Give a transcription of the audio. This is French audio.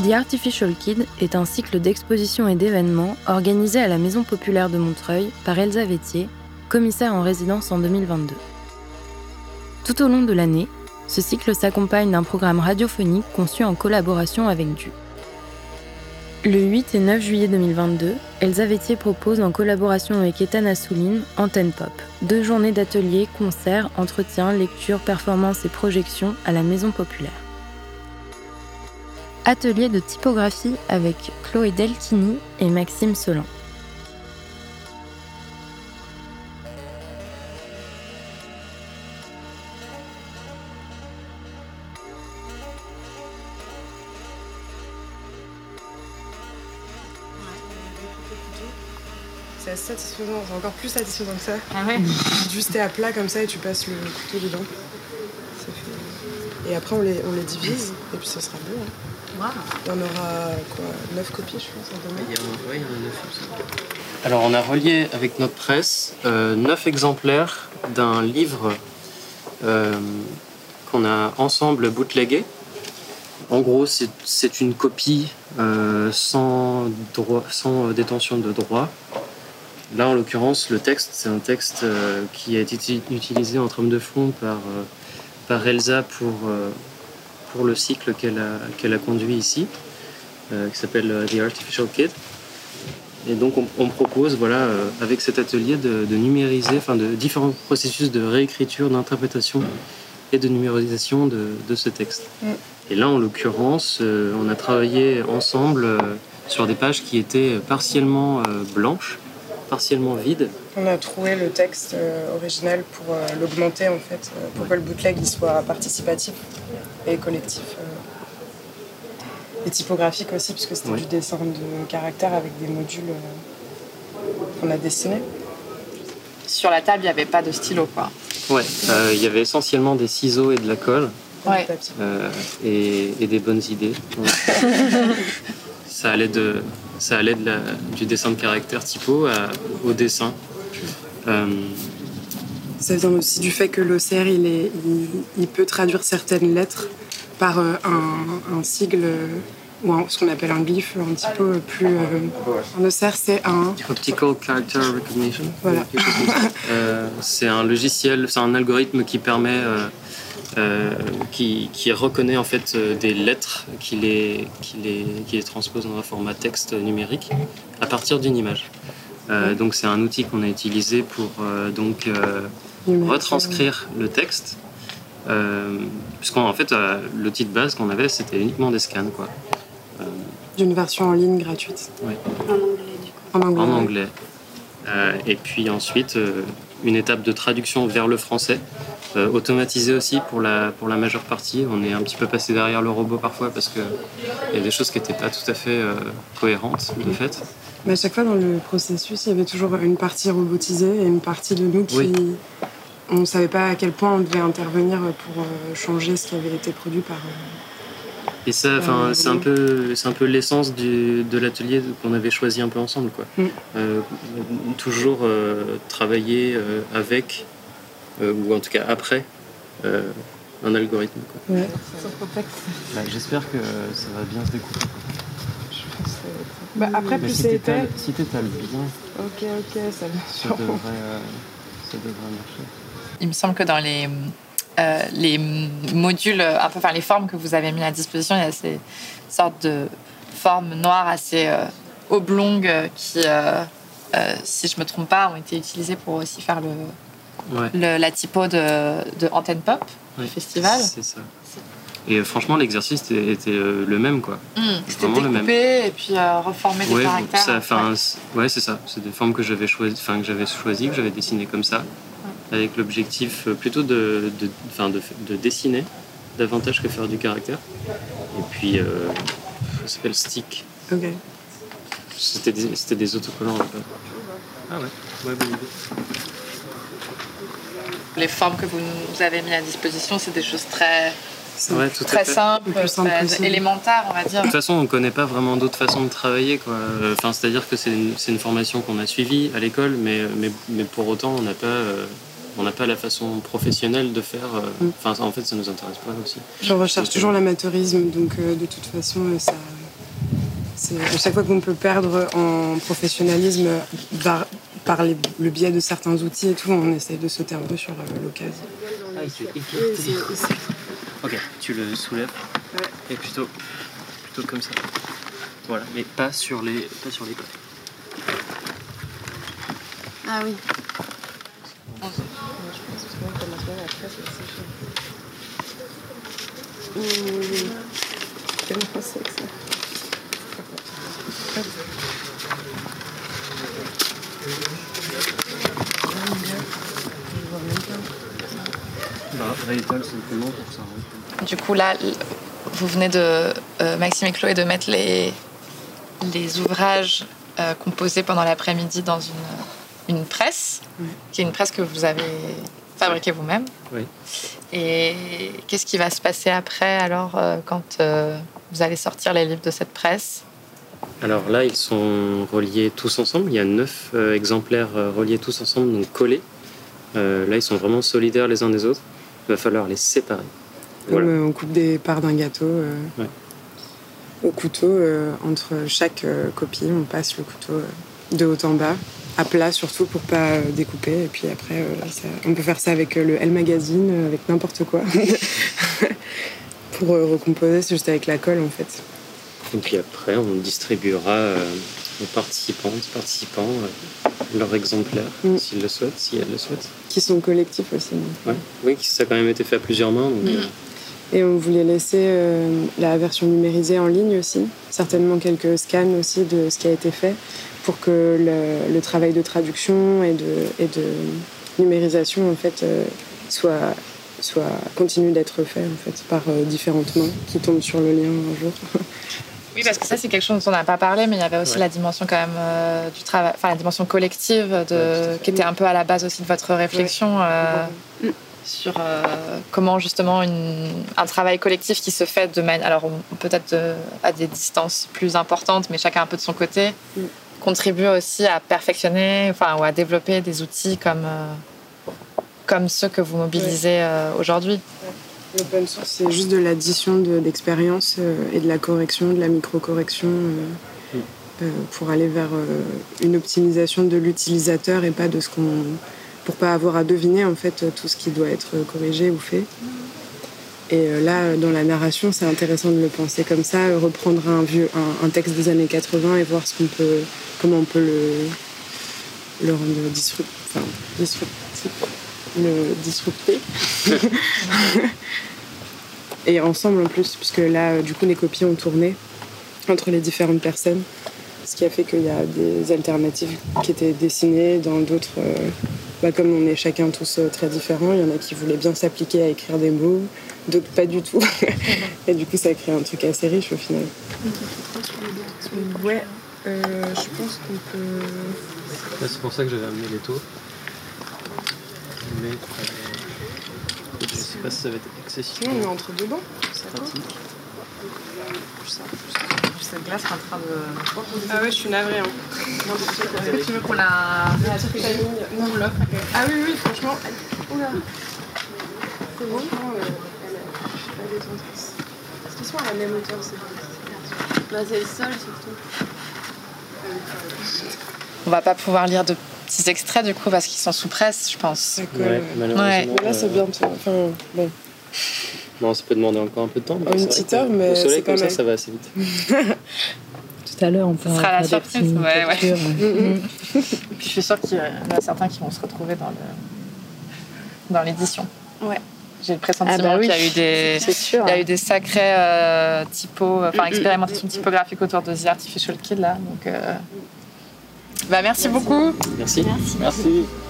The Artificial Kid est un cycle d'expositions et d'événements organisé à la Maison populaire de Montreuil par Elsa Vétier, commissaire en résidence en 2022. Tout au long de l'année, ce cycle s'accompagne d'un programme radiophonique conçu en collaboration avec DU. Le 8 et 9 juillet 2022, Elsa Vétier propose en collaboration avec Ethan Assouline Antenne Pop, 2 journées d'ateliers, concerts, entretiens, lectures, performances et projections à la Maison populaire. Atelier de typographie avec Chloé Deltini et Maxime Solan. C'est assez satisfaisant, c'est encore plus satisfaisant que ça. Ah ouais. Juste t'es à plat comme ça et tu passes le couteau dedans. Ça fait... Et après on les divise et puis ça sera beau. Hein. Wow. Il y en aura 9 copies je pense à demain. Il y en a 9 aussi. Alors on a relié avec notre presse 9 exemplaires d'un livre qu'on a ensemble bootlegué. En gros c'est une copie sans détention de droit. Là, en l'occurrence, le texte, c'est un texte qui a été utilisé en trame de fond par Elsa pour le cycle qu'elle a conduit ici, qui s'appelle The Artificial Kid. Et donc, on propose, avec cet atelier, de numériser, de différents processus de réécriture, d'interprétation et de numérisation de ce texte. Et là, en l'occurrence, on a travaillé ensemble sur des pages qui étaient partiellement blanches, partiellement vide. On a trouvé le texte original pour l'augmenter en fait, pour que le bootleg il soit participatif et collectif. Et typographique aussi, puisque c'était du dessin de caractères avec des modules qu'on a dessinés. Sur la table, il n'y avait pas de stylo, quoi. Ouais, il y avait essentiellement des ciseaux et de la colle. Ouais. Et des bonnes idées. Ça allait du dessin de caractère typo au dessin. Ça vient aussi du fait que l'OCR il peut traduire certaines lettres par un sigle ou ce qu'on appelle un glyphe, un typo plus... en OCR, c'est un... Optical Character Recognition. Voilà. C'est un logiciel, c'est un algorithme qui permet... qui reconnaît en fait des lettres qui les transpose dans un format texte numérique à partir d'une image. Donc c'est un outil qu'on a utilisé pour retranscrire le texte, puisqu'en fait l'outil de base qu'on avait c'était uniquement des scans quoi. D'une version en ligne gratuite. Oui. En anglais. En anglais. Et puis ensuite une étape de traduction vers le français. Automatisé aussi pour la majeure partie. On est un petit peu passé derrière le robot parfois parce qu'il y a des choses qui n'étaient pas tout à fait cohérentes de fait. Mais à chaque fois dans le processus, il y avait toujours une partie robotisée et une partie de nous qui... On ne savait pas à quel point on devait intervenir pour changer ce qui avait été produit par... Et ça, c'est un peu l'essence de l'atelier qu'on avait choisi un peu ensemble, quoi. Toujours travailler avec... ou en tout cas après un algorithme. Quoi. Ouais. J'espère que ça va bien se découper. Après, plus si t'étales bien, ça devrait marcher. Il me semble que dans les modules, un peu, les formes que vous avez mis à disposition, il y a ces sortes de formes noires assez oblongues qui, si je ne me trompe pas, ont été utilisées pour aussi faire la typo de Antenne Pop, du festival. C'est ça. Et franchement, l'exercice était le même, quoi. C'était découper et puis reformer des caractères. C'est ça. C'est des formes que j'avais choisies, que j'avais dessinées comme ça, avec l'objectif plutôt de dessiner davantage que faire du caractère. Et puis, ça s'appelle Stick. Ok. C'était des autocollants, un peu. Ah ouais, bonne idée. Les formes que vous nous avez mis à disposition, c'est des choses très simples, très élémentaires, on va dire. De toute façon, on ne connaît pas vraiment d'autres façons de travailler, quoi. C'est-à-dire que c'est une formation qu'on a suivie à l'école, mais pour autant, on n'a pas la façon professionnelle de faire. En fait, ça ne nous intéresse pas aussi. Je recherche toujours l'amateurisme, donc de toute façon, À chaque fois qu'on peut perdre en professionnalisme par le biais de certains outils et tout, on essaie de sauter un peu sur l'occasion. Ah, il s'est écarté. Ok, tu le soulèves. Ouais. Et plutôt comme ça. Voilà, mais pas sur les côtés. Ah oui. Simplement pour ça. Du coup, là, vous venez de, Maxime et Chloé, de mettre les ouvrages composés pendant l'après-midi dans une presse, qui est une presse que vous avez fabriquée vous-même. Oui. Et qu'est-ce qui va se passer après, alors, quand vous allez sortir les livres de cette presse ? Alors là, ils sont reliés tous ensemble. Il y a 9 exemplaires reliés tous ensemble, donc collés. Là, ils sont vraiment solidaires les uns des autres. Il va falloir les séparer. Voilà. On coupe des parts d'un gâteau au couteau. Entre chaque copie, on passe le couteau de haut en bas, à plat surtout pour pas découper. Et puis après, on peut faire ça avec le Elle Magazine, avec n'importe quoi. Pour recomposer, c'est juste avec la colle en fait. Et puis après, on distribuera aux participants leurs exemplaires, s'ils le souhaitent, si elles le souhaitent. Qui sont collectifs aussi. Ouais. Oui, ça a quand même été fait à plusieurs mains. Donc, Et on voulait laisser la version numérisée en ligne aussi. Certainement quelques scans aussi de ce qui a été fait pour que le travail de traduction et de numérisation en fait, continue d'être fait en fait, par différentes mains qui tombent sur le lien un jour. Oui, parce que ça, c'est quelque chose dont on n'a pas parlé, mais il y avait aussi la dimension quand même du travail, enfin la dimension collective qui était un peu à la base aussi de votre réflexion sur comment justement un travail collectif qui se fait de manière, alors peut-être à des distances plus importantes, mais chacun un peu de son côté, contribue aussi à perfectionner, ou à développer des outils comme ceux que vous mobilisez aujourd'hui. L'open source, c'est juste de l'addition d'expériences et de la correction, de la micro-correction pour aller vers une optimisation de l'utilisateur et pas de pour pas avoir à deviner en fait tout ce qui doit être corrigé ou fait. Et là, dans la narration, c'est intéressant de le penser comme ça, reprendre un texte des années 80 et voir comment on peut le rendre disrupter. Et ensemble en plus, puisque là, du coup, les copies ont tourné entre les différentes personnes, ce qui a fait qu'il y a des alternatives qui étaient dessinées dans d'autres. Comme on est chacun tous très différents, il y en a qui voulaient bien s'appliquer à écrire des mots, d'autres pas du tout. Et du coup, ça a créé un truc assez riche au final. Ouais, je pense qu'on peut. Là, c'est pour ça que j'avais amené les taux. Mais je sais pas si ça va être accessible. On est entre deux bancs. C'est pratique. Cette glace est en train de... Ah ouais, je suis navrée. Est-ce que tu veux qu'on la... Non, on l'offre. Ah oui, franchement. Oula. C'est bon. Elle est détentrice. Est-ce qu'ils sont à la même hauteur, c'est bon. C'est le sol, surtout. On va pas pouvoir lire de petits extraits du coup parce qu'ils sont sous presse, je pense. Ouais, malheureusement. Là, c'est bientôt. Enfin, bon. Bon, ça peut demander encore un peu de temps. Une petite heure, mais au soleil, c'est comme quand ça va assez vite. Tout à l'heure, on peut sera la faire surprise. des Ouais. Puis je suis sûre qu'il y en a certains qui vont se retrouver dans l'édition. Ouais. J'ai le pressentiment qu'il y a eu des sacrés expérimentations typographiques autour de The Artificial Kid là. Donc, merci beaucoup. Merci.